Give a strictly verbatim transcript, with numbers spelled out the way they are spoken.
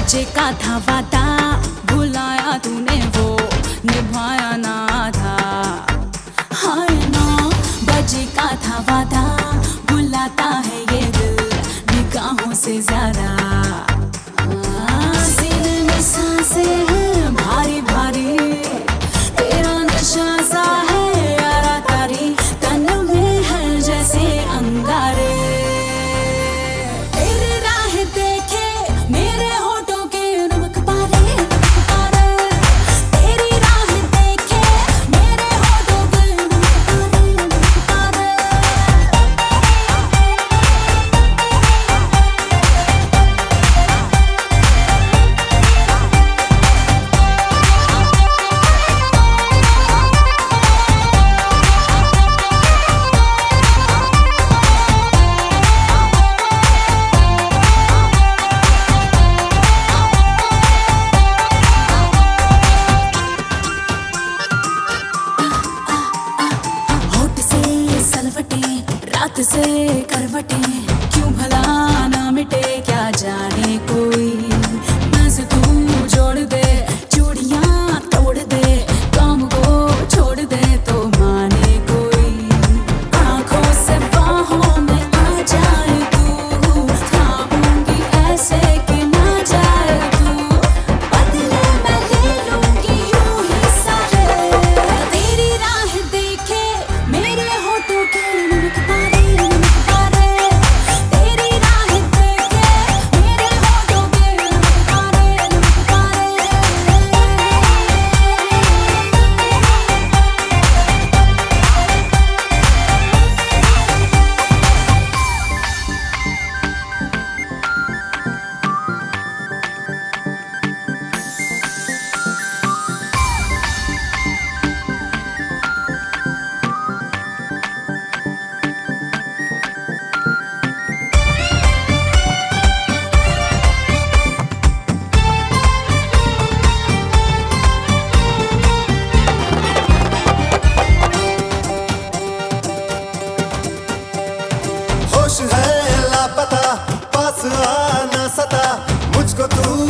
बजे का था वादा, भुलाया तूने वो निभाया ना था। हाय नौ बजे का था वादा, बुलाता है ये दिल निगाहों से ज्यादा। सीने में सांसें हैं भारी भारी, तेरा नशा सा है यारा तारी, तन में है जैसे अंगारे। रात से करवटें क्यों भला ना मिटे, क्या जाने कोई नज़ तू जोड़ दे, चूड़ियां तोड़ दे, काम को छोड़ दे तो माने कोई। आंखों से बाहों में आ जाए तू, थामूंगी ऐसे कि ना जाए तू, बदले मैं ले लूंगी यूं ही सारे। तेरी राह देखे मेरे होठों के नमक पारे। है लापता, पास आना सता, मुझको तू